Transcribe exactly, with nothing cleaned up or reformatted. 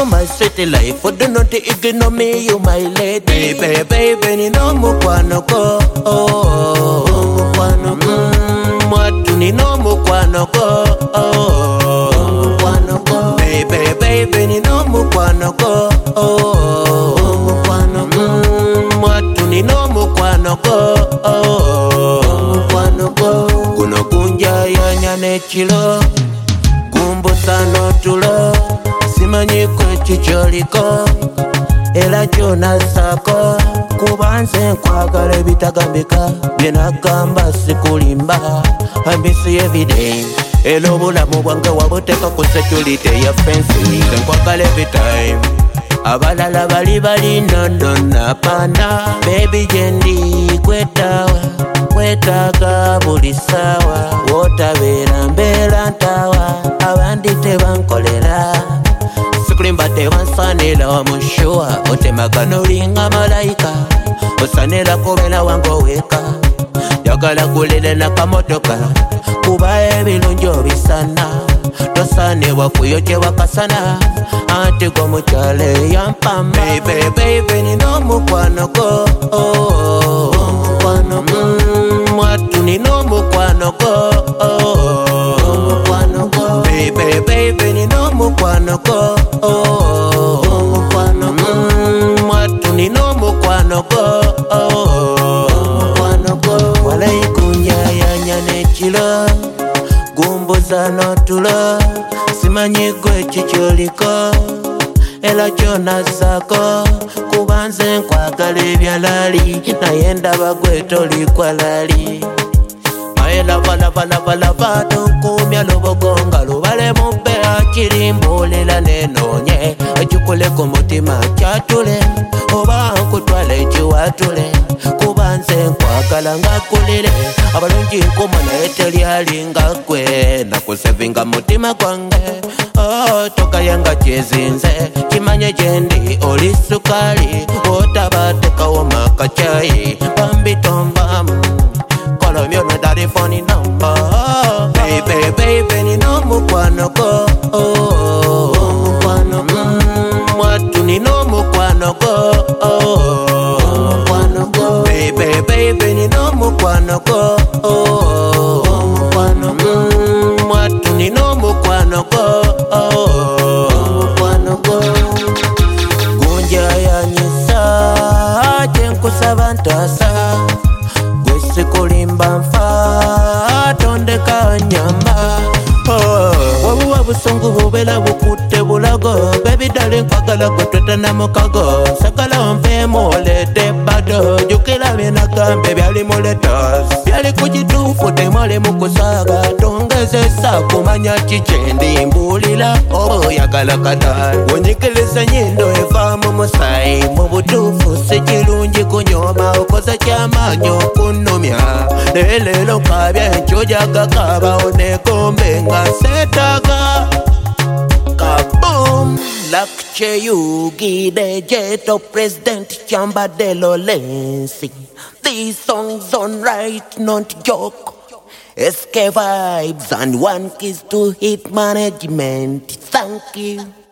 you my city life. For do not ignore me, you my lady. Baby, baby, ni no mukwano ko. Oh, mukwano ko. Mwatu ni no mukwano ko. Oh, mukwano ko. Baby, baby, ni no mukwano ko. Oh, mukwano ko. Mwatu ni no mukwano ko. Oh, mukwano ko. Kuno kunja ya nyane chilo. Gumbusa no tulo. Simanyi kwe chicholiko. Ela chona sako. Kubanse kwagala bitagambika. Byenagamba sikulimba. I miss you every day. Elo bulamu bwange wabuteka ku security ya fancy. Nkwagala every time. Abalala bali bali nono napana. Baby jendi kwetawa. Kwetaga buli sawa. Wotabera mbera ntawa. Abandi tebankolera. Sikulimba tebansanira omushua. Otemaga olinga malaika. Osanira kubena wango weka. Yagala kulele na kamotoka. Kuba ebirunjo bisana. Tosane wakuyoche wakasana. Ante go muchale yampama. Baby, baby, ni no mukwano ko. Oh, mukwano ko. Mwatu ni no mukwano ko. Oh, mukwano ko. Baby, baby, ni no mukwano ko. Oh, mukwano ko. Mwatu ni no mukwano ko. Oh, mukwano ko. Wala ikunja ya nyane chilo. Gumbuza no tulo. Simanyi kwe chicholiko. Ela chona sako. Kubanze nkwagala ebyalali. Nayenda bagwe toli kwa lali. Mayela vala vala vala vato. Kumya lubogonga lubale mumpe akirimbulela nenonye. Echukule kumutima chatule. Oba nkutwale chiwatule. Kubanze nkwagala ngakulire. Abalungi nkumana eteli alinga kwe. Nakusevinga mutima kwange. Oh, toka yanga chezinze. Kimanye jendi oli sukali. Otabateka woma kachai. Bambi tomba. Call me on a daddy funny number. Baby, baby, ni no mukwano ko. Oh, mukwano ko. Mwatu ni no mukwano ko. Oh, mukwano ko. Baby, baby, ni no mukwano ko. Oh, mukwano ko. Mwatu ni no mukwano ko. Oh, mukwano ko. Gunja ya nyisa. Jenkusaba ntasa. Sikulimba mfa tondeka nyamba. Oh, wabu wabu songu bubela bukute bulago. Baby darling kwagala kutweta na mukago. Sakala mfe molete bado. Jukila mina kambe byali moletos. Byali kujitufu temale mukusaga. Tongeze kumanya chichendi mbulila. Oh yagala kadai. Wonyikilisa nyindo efamu musai. Mubutufu sechilunji kunyoma. Ukosa chamanyo kunomya. Nelelo kabya enchoja kakaba. Onekombe nga setaga. Kaboom. Lakche yugi de jeto President Chamba de Lolensi. These songs on right, not joke. S K vibes and one kiss to hit management. Thank you.